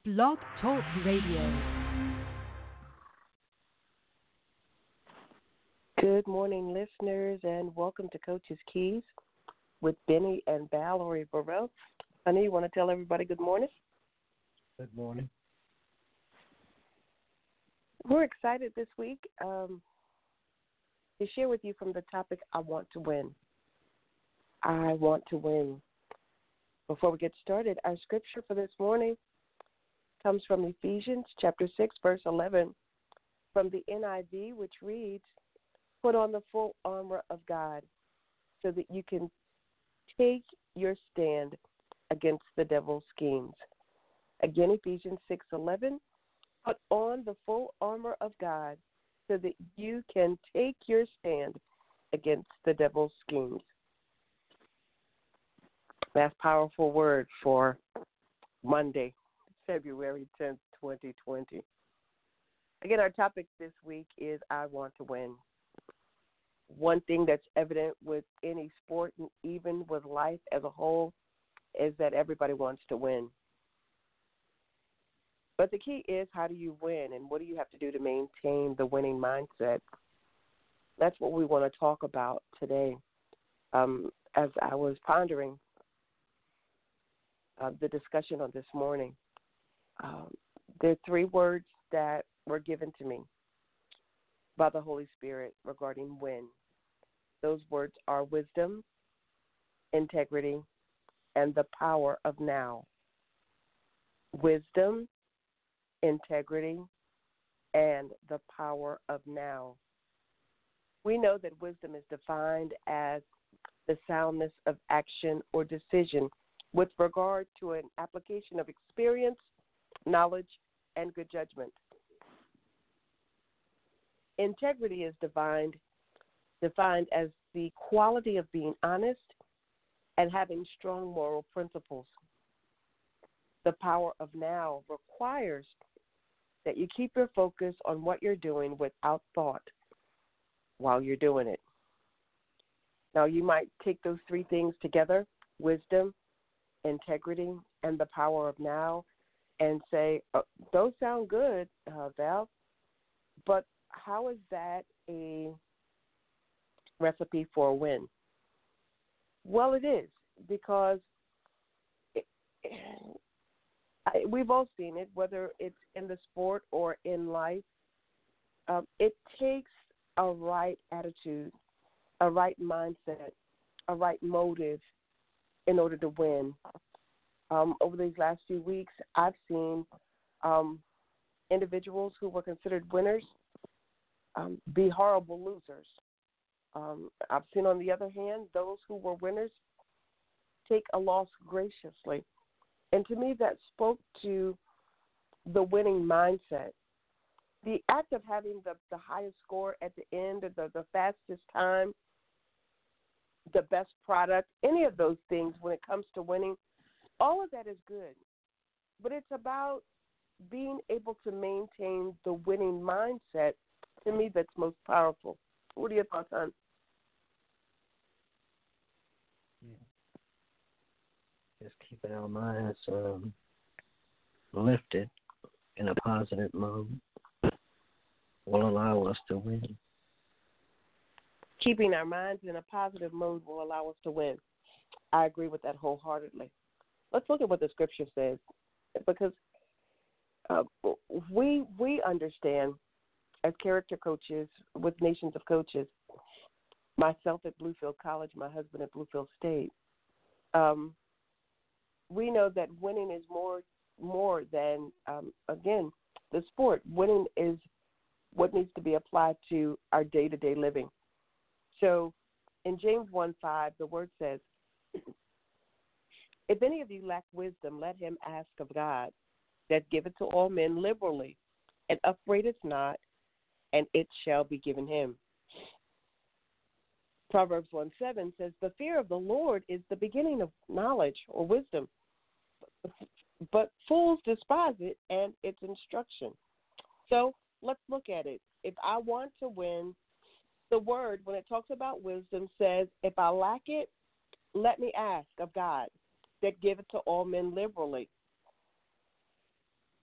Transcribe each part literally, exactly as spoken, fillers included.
Blog Talk Radio. Good morning, listeners, and welcome to Coach's Keys with Benny and Valerie Burrell. Honey, you want to tell everybody good morning? Good morning. We're excited this week um, to share with you from the topic, I want to win. I want to win. Before we get started, our scripture for this morning comes from Ephesians chapter six, verse eleven, from the N I V, which reads, "Put on the full armor of God so that you can take your stand against the devil's schemes." Again, Ephesians six eleven, "Put on the full armor of God so that you can take your stand against the devil's schemes." That's a powerful word for Monday, February tenth, twenty twenty. Again, our topic this week is I want to win. One thing that's evident with any sport and even with life as a whole is that everybody wants to win. But the key is, how do you win, and what do you have to do to maintain the winning mindset? That's what we want to talk about today. Um, as I was pondering uh, the discussion on this morning, um, there are three words that were given to me by the Holy Spirit regarding win. Those words are wisdom, integrity, and the power of now. Wisdom, integrity, and the power of now. We know that wisdom is defined as the soundness of action or decision with regard to an application of experience, knowledge, and good judgment. Integrity is defined defined as the quality of being honest and having strong moral principles. The power of now requires that you keep your focus on what you're doing without thought while you're doing it. Now, you might take those three things together, wisdom, integrity, and the power of now, and say, oh, those sound good, uh, Val, but how is that a recipe for a win? Well, it is, because it, I, we've all seen it, whether it's in the sport or in life. Um, it takes a right attitude, a right mindset, a right motive in order to win. Um, over these last few weeks, I've seen um, individuals who were considered winners um, be horrible losers. Um, I've seen, on the other hand, those who were winners take a loss graciously. And to me, that spoke to the winning mindset. The act of having the, the highest score at the end, or the, the fastest time, the best product, any of those things when it comes to winning, all of that is good. But it's about being able to maintain the winning mindset, to me, that's most powerful. What are your thoughts on? Yeah. Just keeping our minds um, lifted in a positive mode will allow us to win. Keeping our minds in a positive mode will allow us to win. I agree with that wholeheartedly. Let's look at what the scripture says, because uh, we we understand, as character coaches with Nations of Coaches, myself at Bluefield College, my husband at Bluefield State, um, we know that winning is more more than, um, again, the sport. Winning is what needs to be applied to our day-to-day living. So in James one five, the word says, "If any of you lack wisdom, let him ask of God, that giveth to all men liberally, and upbraideth not, and it shall be given him." Proverbs one seven says, "The fear of the Lord is the beginning of knowledge," or wisdom, "but fools despise it and its instruction." So let's look at it. If I want to win, the word, when it talks about wisdom, says, if I lack it, let me ask of God, that giveth to all men liberally.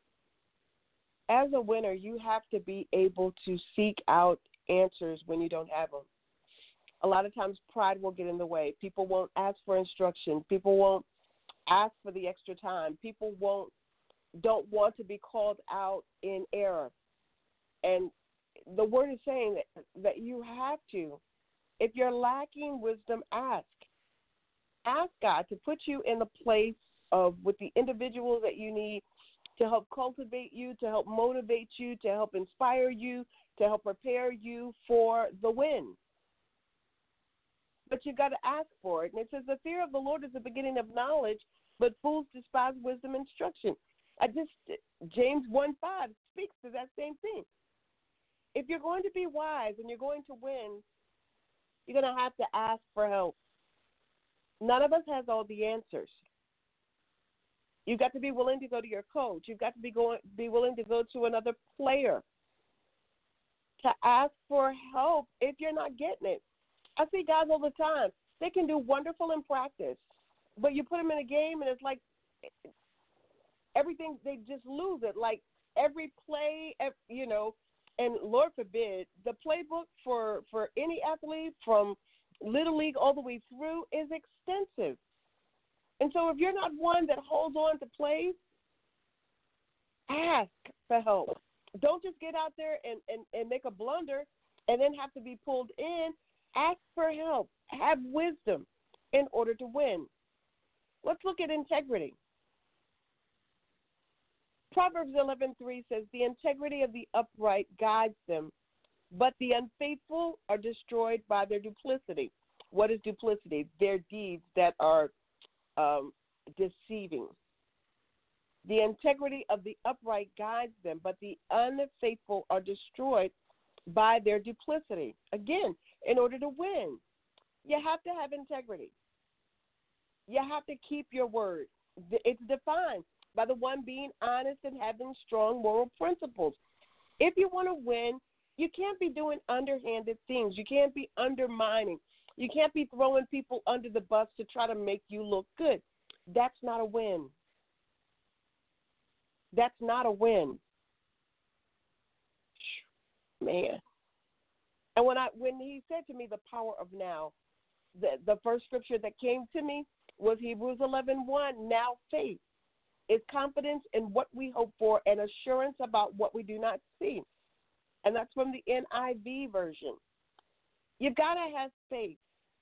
as a winner, you have to be able to seek out answers when you don't have them. A lot of times pride will get in the way. People won't ask for instruction. People won't ask for the extra time. People won't don't want to be called out in error. And the word is saying that, that you have to. If you're lacking wisdom, ask. Ask God to put you in the place of with the individuals that you need to help cultivate you, to help motivate you, to help inspire you, to help prepare you for the win. But you've got to ask for it. And it says the fear of the Lord is the beginning of knowledge, but fools despise wisdom and instruction. I just, James one five speaks to that same thing. If you're going to be wise and you're going to win, you're going to have to ask for help. None of us has all the answers. You've got to be willing to go to your coach. You've got to be going, be willing to go to another player to ask for help if you're not getting it. I see guys all the time. They can do wonderful in practice, but you put them in a game and it's like everything, they just lose it. Like every play, you know, and Lord forbid, the playbook for, for any athlete from Little League all the way through is extensive. And so if you're not one that holds on to plays, ask for help. Don't just get out there and, and, and make a blunder and then have to be pulled in. Ask for help. Have wisdom in order to win. Let's look at integrity. Proverbs eleven three says, the integrity of the upright guides them, but the unfaithful are destroyed by their duplicity. What is duplicity? Their deeds that are um, deceiving. The integrity of the upright guides them, but the unfaithful are destroyed by their duplicity. Again, in order to win, you have to have integrity. You have to keep your word. It's defined by the one being honest and having strong moral principles. If you want to win, you can't be doing underhanded things. You can't be undermining. You can't be throwing people under the bus to try to make you look good. That's not a win. That's not a win. Man. And when I when he said to me the power of now, the, the first scripture that came to me was Hebrews eleven one. Now faith is confidence in what we hope for and assurance about what we do not see. And that's from the N I V version. You've got to have faith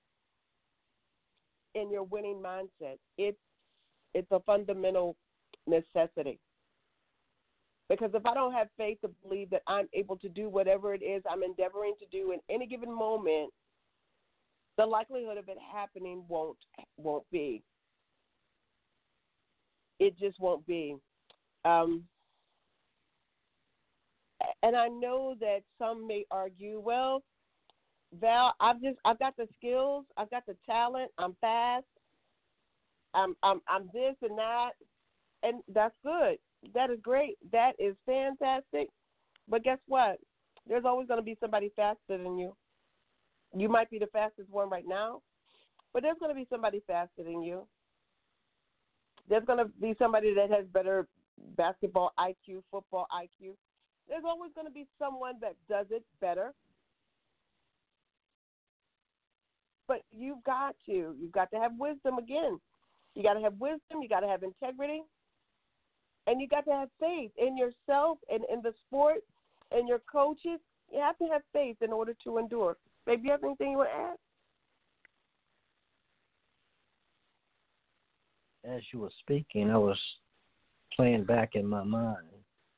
in your winning mindset. It's, it's a fundamental necessity. Because if I don't have faith to believe that I'm able to do whatever it is I'm endeavoring to do in any given moment, the likelihood of it happening won't won't be. It just won't be. Um, and I know that some may argue, well, Val, I've just I've got the skills, I've got the talent, I'm fast, I'm I'm I'm this and that, and that's good. That is great. That is fantastic. But guess what? There's always going to be somebody faster than you. You might be the fastest one right now, but there's going to be somebody faster than you. There's going to be somebody that has better basketball I Q, football I Q. There's always going to be someone that does it better. But you've got to. You've got to have wisdom again. You got to have wisdom. You got to have integrity. And you got to have faith in yourself and in the sport and your coaches. You have to have faith in order to endure. Maybe you have anything you want to add? As you were speaking, I was playing back in my mind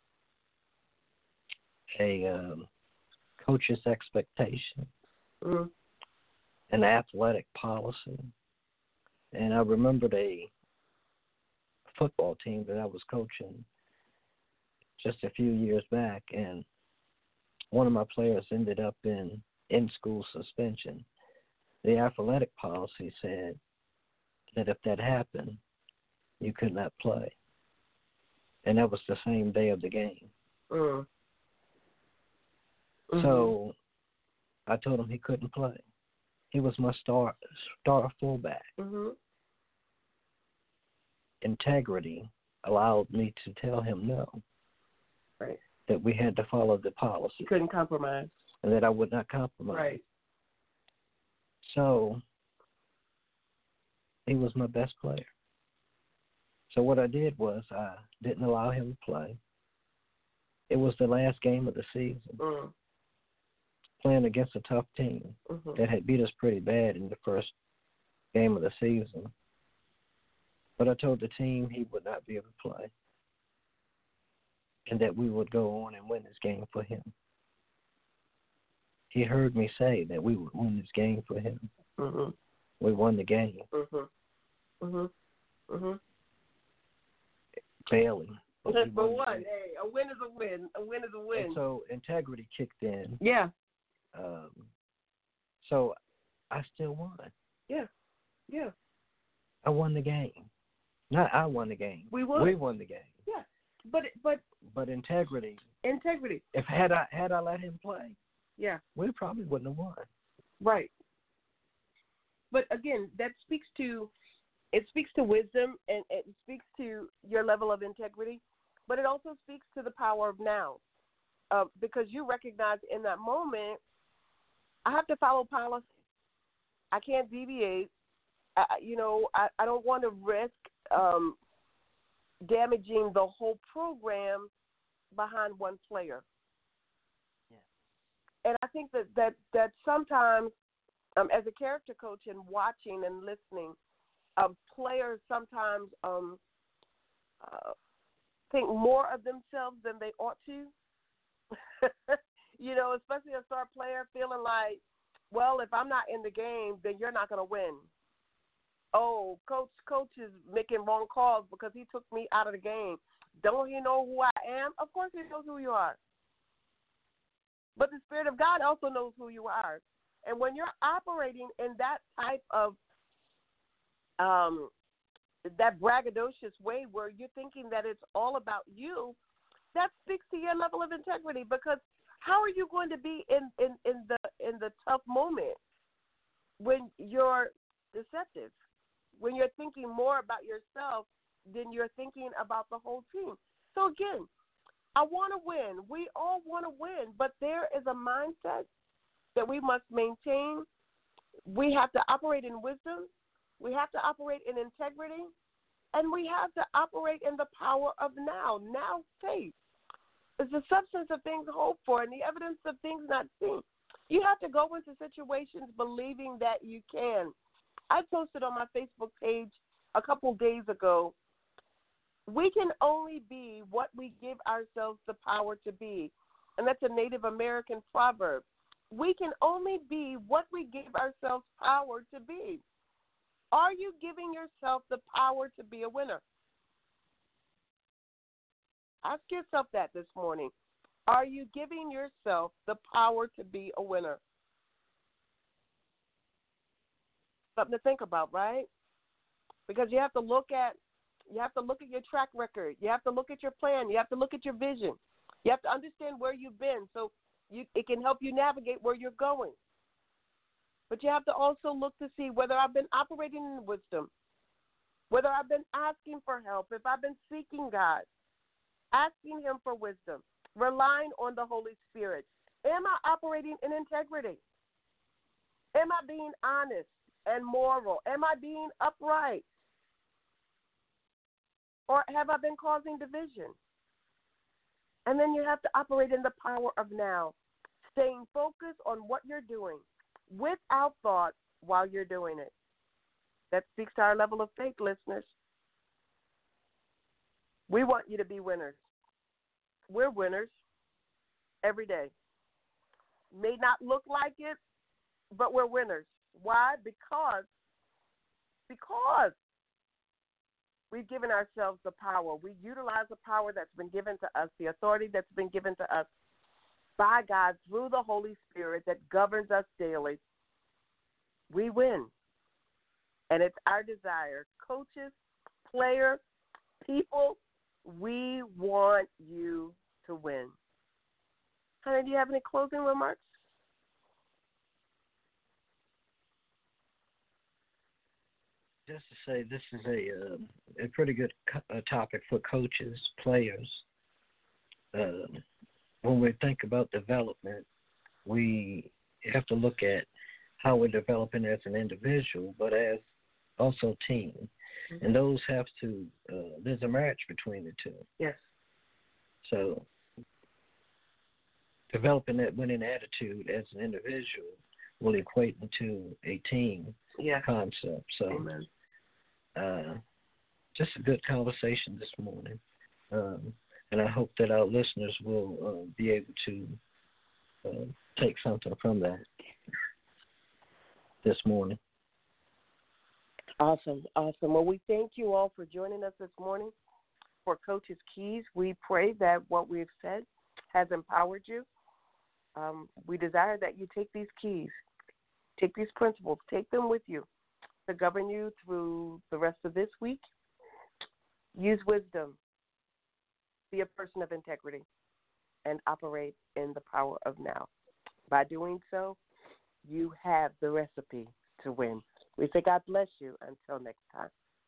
a um, coach's expectation, mm-hmm. an athletic policy. And I remembered a football team that I was coaching just a few years back, and one of my players ended up in in-school suspension. The athletic policy said that if that happened, you could not play. And that was the same day of the game. Mm. Mm-hmm. So I told him he couldn't play. He was my star star fullback. Mm-hmm. Integrity allowed me to tell him no. Right. that we had to follow the policy. You couldn't compromise. And that I would not compromise. Right. So he was my best player. So what I did was I didn't allow him to play. It was the last game of the season, Mm. playing against a tough team Mm-hmm. that had beat us pretty bad in the first game of the season. But I told the team he would not be able to play and that we would go on and win this game for him. He heard me say that we would win this game for him. Mm-hmm. We won the game. Mm-hmm. Mm-hmm. Mm-hmm. Barely. But, we But won what? the game. Hey, a win is a win. A win is a win. And so integrity kicked in. Yeah. Um, so I still won. Yeah. Yeah. I won the game. Not I won the game. We won. We won the game. Yeah. But but But integrity. integrity. If had I had I let him play, Yeah. we probably wouldn't have won. Right. But again, that speaks to it speaks to wisdom and it speaks to your level of integrity, but it also speaks to the power of now, uh, because you recognize in that moment, I have to follow policy. I can't deviate. I, you know, I, I don't want to risk um, damaging the whole program behind one player. And I think that, that, that sometimes, um, as a character coach and watching and listening, uh, players sometimes um, uh, think more of themselves than they ought to. You know, especially a star player feeling like, well, if I'm not in the game, then you're not going to win. Oh, coach, coach is making wrong calls because he took me out of the game. Don't he know who I am? Of course he knows who you are. But the Spirit of God also knows who you are. And when you're operating in that type of, um, that braggadocious way where you're thinking that it's all about you, that speaks to your level of integrity, because how are you going to be in, in, in the in the tough moment when you're deceptive, when you're thinking more about yourself than you're thinking about the whole team? So again, I want to win. We all want to win, but there is a mindset that we must maintain. We have to operate in wisdom. We have to operate in integrity. And we have to operate in the power of now. Now faith is the substance of things hoped for and the evidence of things not seen. You have to go into situations believing that you can. I posted on my Facebook page a couple days ago, we can only be what we give ourselves the power to be. And that's a Native American proverb. We can only be what we give ourselves power to be. Are you giving yourself the power to be a winner? Ask yourself that this morning. Are you giving yourself the power to be a winner? Something to think about, right? Because you have to look at you have to look at your track record. You have to look at your plan. You have to look at your vision. You have to understand where you've been so you, it can help you navigate where you're going. But you have to also look to see whether I've been operating in wisdom, whether I've been asking for help, if I've been seeking God, asking him for wisdom, relying on the Holy Spirit. Am I operating in integrity? Am I being honest and moral? Am I being upright? Or have I been causing division? And then you have to operate in the power of now, staying focused on what you're doing without thought while you're doing it. That speaks to our level of faith, listeners. We want you to be winners. We're winners every day. May not look like it, but we're winners. Why? Because, because we've given ourselves the power. We utilize the power that's been given to us, the authority that's been given to us by God through the Holy Spirit that governs us daily. We win. And it's our desire. Coaches, players, people, we want you to win. Honey, do you have any closing remarks? Just to say, this is a uh, a pretty good co- uh, topic for coaches, players, uh, when we think about development, we have to look at how we're developing as an individual, but as also team. Mm-hmm. And those have to, uh, there's a marriage between the two. Yes. So developing that winning attitude as an individual will equate into a team yeah. concept. So Amen. Uh, just a good conversation this morning. Um, and I hope that our listeners will uh, be able to uh, take something from that this morning. Awesome, awesome. Well, we thank you all for joining us this morning for Coach's Keys. We pray that what we've said has empowered you. Um, we desire that you take these keys, take these principles, take them with you to govern you through the rest of this week. Use wisdom, be a person of integrity, and operate in the power of now. By doing so, you have the recipe to win. We say God bless you. Until next time.